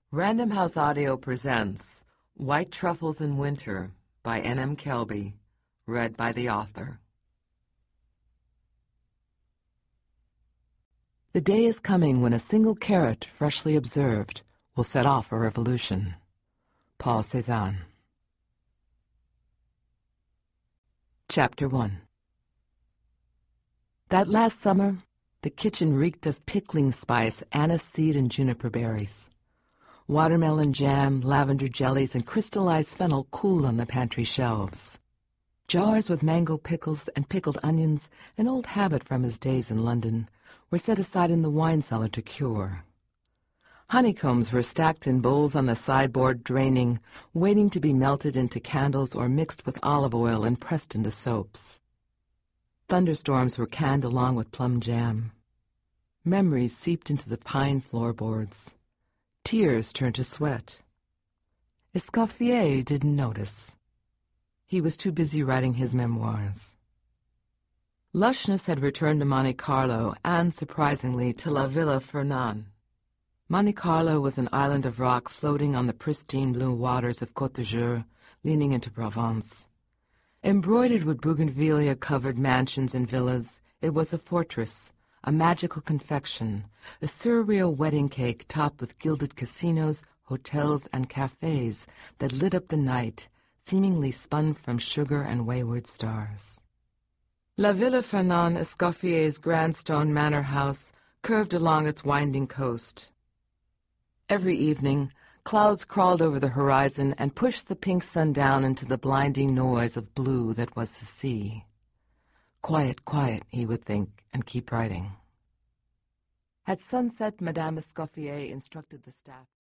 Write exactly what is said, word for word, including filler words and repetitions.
Random House Audio presents White Truffles in Winter by N M Kelby, read by the author. The day is coming when a single carrot, freshly observed, will set off a revolution. Paul Cézanne. Chapter one. That last summer, the kitchen reeked of pickling spice, aniseed, and juniper berries. Watermelon jam, lavender jellies, and crystallized fennel cooled on the pantry shelves. Jars with mango pickles and pickled onions, an old habit from his days in London, were set aside in the wine cellar to cure. Honeycombs were stacked in bowls on the sideboard, draining, waiting to be melted into candles or mixed with olive oil and pressed into soaps. Thunderstorms were canned along with plum jam. Memories seeped into the pine floorboards. Tears turned to sweat. Escoffier didn't notice. He was too busy writing his memoirs. Lushness had returned to Monte Carlo and, surprisingly, to La Villa Fernand. Monte Carlo was an island of rock floating on the pristine blue waters of Côte d'Azur, leaning into Provence. Embroidered with bougainvillea-covered mansions and villas, it was a fortress, a magical confection, a surreal wedding cake topped with gilded casinos, hotels, and cafes that lit up the night, seemingly spun from sugar and wayward stars. La Villa Fernand, Escoffier's grand stone manor house, curved along its winding coast. Every evening, clouds crawled over the horizon and pushed the pink sun down into the blinding noise of blue that was the sea. Quiet, quiet, he would think, and keep writing. At sunset, Madame Escoffier instructed the staff.